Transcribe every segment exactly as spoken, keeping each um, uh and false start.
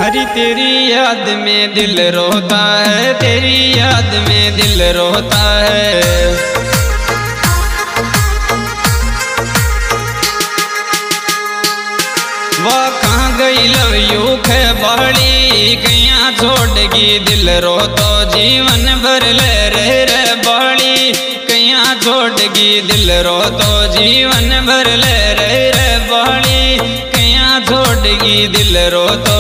हरी तेरी याद में दिल रोता है, तेरी याद में दिल रोता है। वह कहाँ गई लव यू खे बाड़ी, कहीं छोड़गी दिल रो तो जीवन भर ले रहे रे बाड़ी। कहीं छोड़गी दिल रो तो जीवन भर ले रहे रे बाड़ी। कहीं छोड़गी दिल रो तो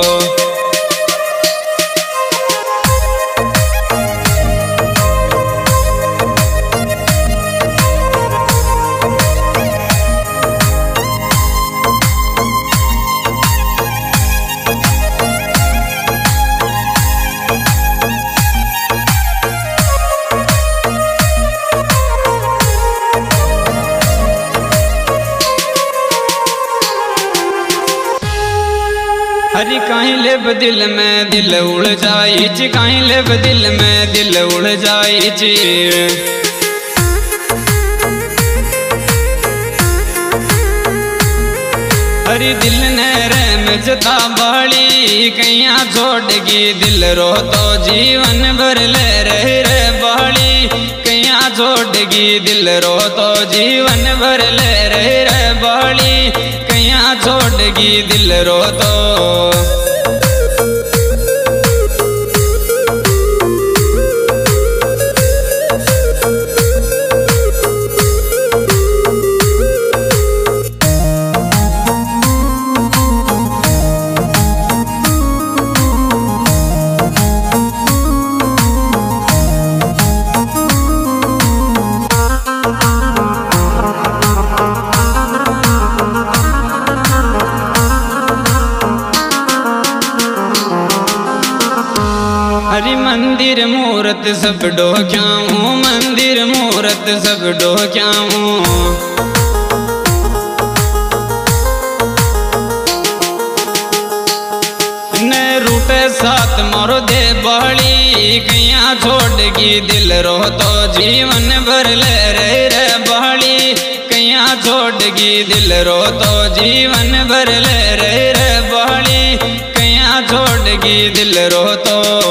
हरी कहीं लेब दिल में दिल उड़ जाई ची, कहीं लेब दिल में दिल उड़ जाई ची। हरी दिल ने रैम जता बाड़ी, कहीं छोड़गी दिल रो तो जीवन भर ले रहे रे बाड़ी। कहीं छोड़गी दिल रो तो जीवन भर ले रहे रे बाड़ी। कहीं छोड़गी दिल रो तो हरी मंदिर मूरत सब डोक्याऊं, मंदिर मूरत सब डोक्याऊं। ने रूपे साथ मारो दे बाड़ी, कहीं छोड़गी दिल रो तो जीवन भर ले रहे रे बाड़ी। कहीं छोड़गी दिल रो तो जीवन भर ले रहे रे बाड़ी। कहीं छोड़गी दिल रो तो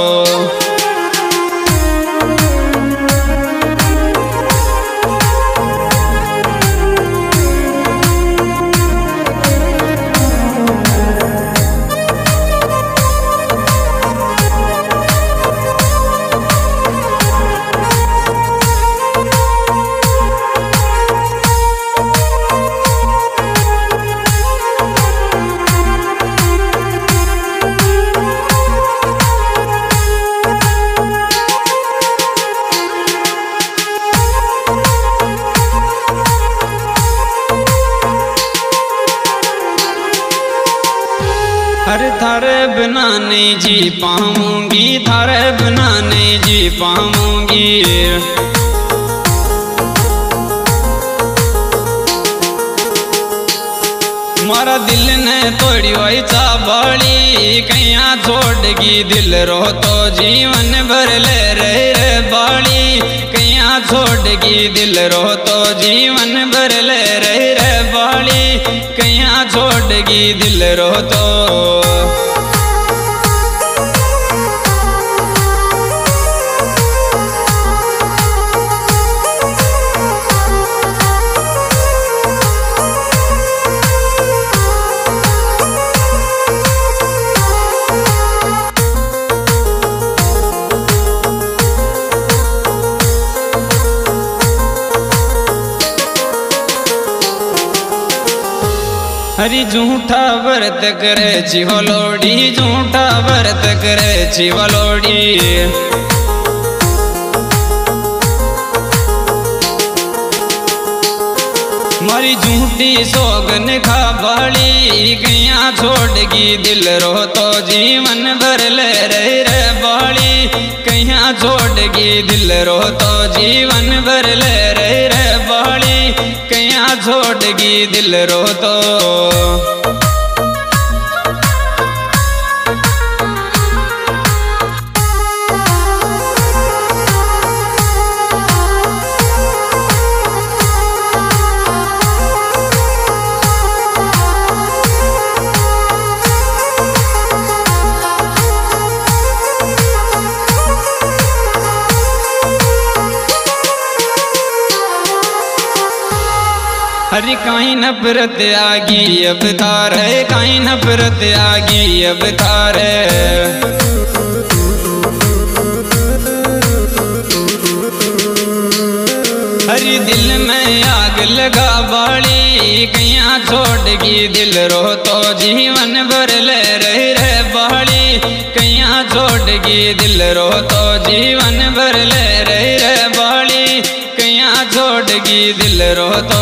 हर थारे बिना नहीं जी पाऊंगी, थारे बिना नहीं जी पाऊंगी। मारा दिल ने तोड़ी हुई चाबाड़ी, कहीं छोड़गी दिल रो तो जीवन भर ले रहे रे बाड़ी। कहीं छोड़गी दिल रो तो जीवन भर ले रहे रे बाड़ी। कहीं छोड़गी दिल रो तो हरी झूठा व्रत करे चिवलोड़ी, झूठा व्रत करे चिवलोड़ी। मारी झूठी सोगन खा बाड़ी, कहीं छोड़गी दिल रो तो जीवन भर ले रहे रे बाड़ी। कहीं छोड़गी दिल रो तो जीवन भर ले रहे रे बाड़ी। कहीं छोड़गी दिल रो तो अरे काई नफरत आगी अब तारे, काई नफरत आगी अब तारे। हरी दिल में आग लगा बाड़ी, कैया छोड़गी दिल रो तो जीवन भर ले रही रे बाड़ी। कैया छोड़गी दिल रो तो जीवन भर ले रही रे बाड़ी। कैया छोड़गी दिल रो तो।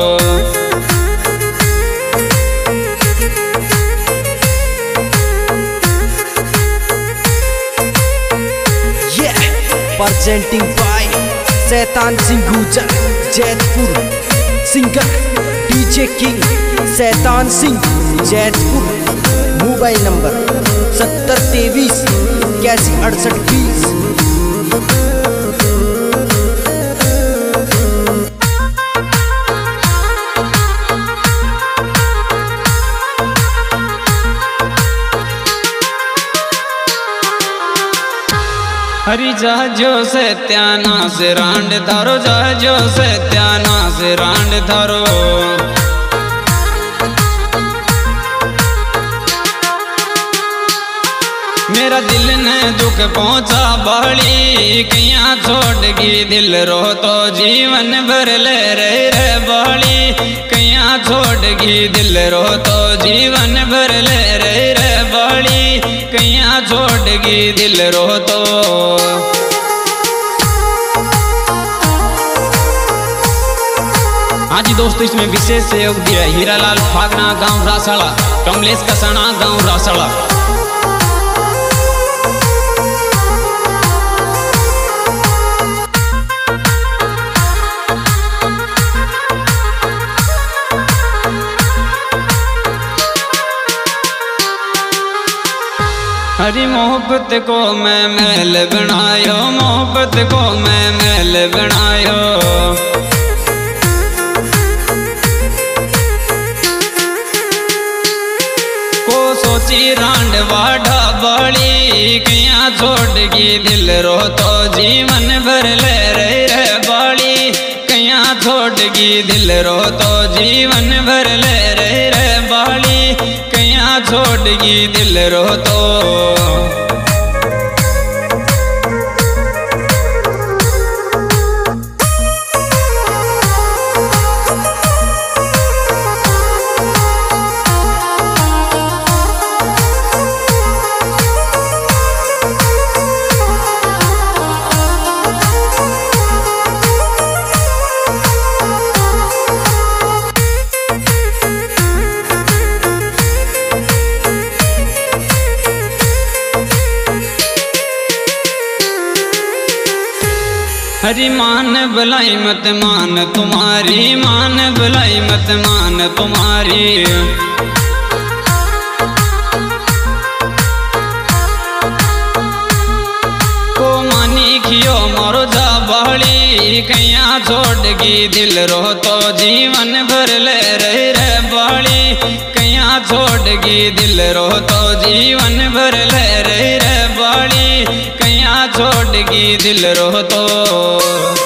Presenting by शैतान सिंह गुजर Jaitpur. Singer DJ king Shaitan Singh Jaitpur. Mobile number सत्तर तेईस इक्यासी अड़सठ बीस। हरी जहाजो से त्याना से रांड धारो, जहाजो से त्याना से रांड धारो। मेरा दिल ने दुख पहुंचा बाड़ी, कैया छोड़गी दिल रो तो जीवन भर ले रहे रे बाड़ी। कैया छोड़गी दिल रो तो जीवन भर ले रहे रे बाड़ी। कैया छोड़गी दिल रो तो। हाँ जी दोस्तों, इसमें विशेष सहयोग दिया हीरालाल फागना गांव रासाला, कमलेश कसाना गांव रासाला। हरी मोहब्बत को मैं महल बनायो, मोहब्बत को मैं महल बनायो। को सोची रांड वाढ़ा बाड़ी, कैया छोड़गी दिल रो तो जीवन भर ले रहे रे बाड़ी। कैया छोड़गी दिल रो तो जीवन भर ले रहे रे बाड़ी। कैया छोड़गी दिल रो तो। हरी मान भलाई मत मान तुम्हारी, मान भलाई मत मान तुम्हारी। को मानी खियो मोरो जा बाड़ी, कैया छोड़गी दिल रो तो जीवन भर ले रहे रे बाड़ी। कैया छोड़गी दिल रो तो जीवन भर ले रहे रे बाड़ी। कैया छोड़गी दिल रो तो।